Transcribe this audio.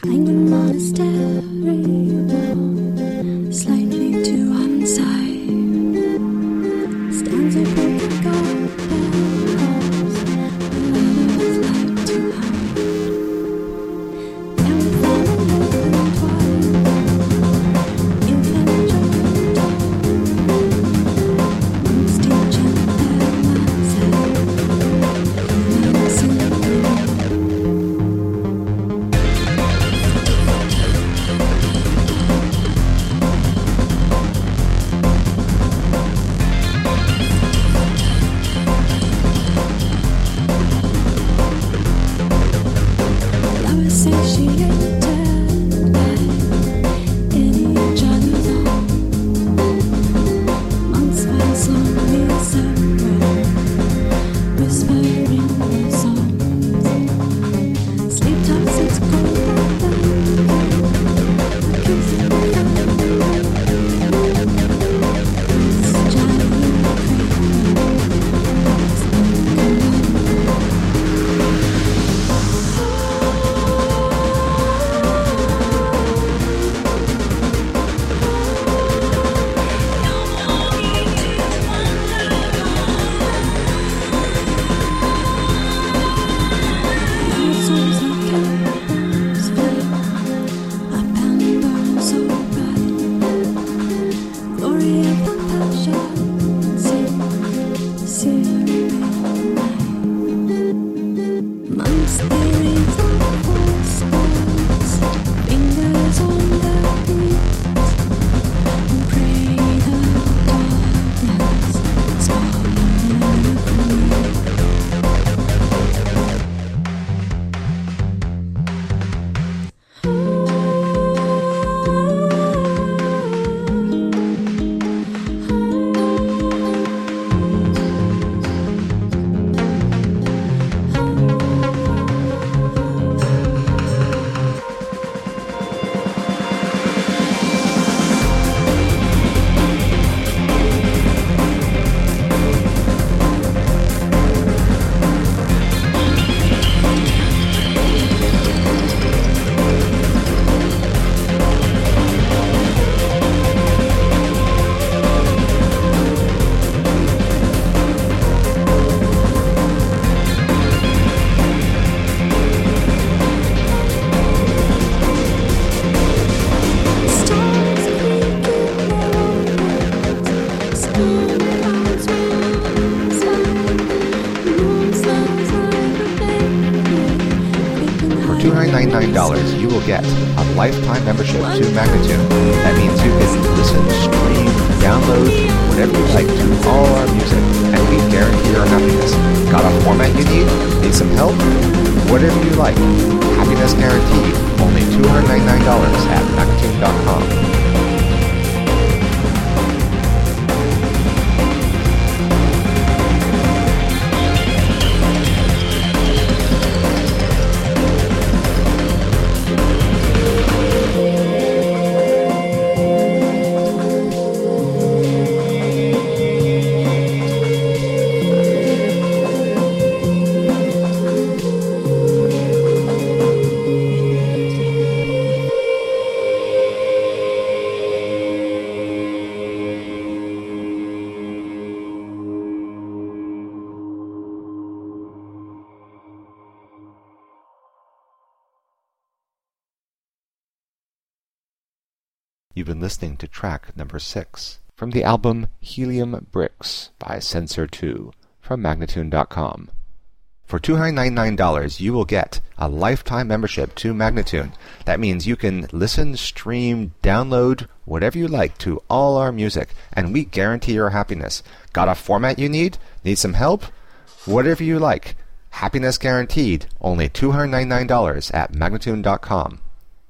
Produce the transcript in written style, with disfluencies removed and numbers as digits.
Find a monastery wall, slightly to one side. Stands a broken garden house, the others like to hide. Then we found an open twilight, infant children talk. Monks teach and their mindset, humans in the $299, you will get a lifetime membership to Magnatune. That means you can listen, stream, download, whatever you like to all our music, and we guarantee your happiness. Got a format you need some help? Whatever you like. Happiness guaranteed. Only $299 at Magnatune.com. You've been listening to track number 6 from the album Helium Bricks by Censor 2 from Magnatune.com. For $299, you will get a lifetime membership to Magnatune. That means you can listen, stream, download, whatever you like to all our music, and we guarantee your happiness. Got a format you need? Need some help? Whatever you like. Happiness guaranteed. Only $299 at Magnatune.com.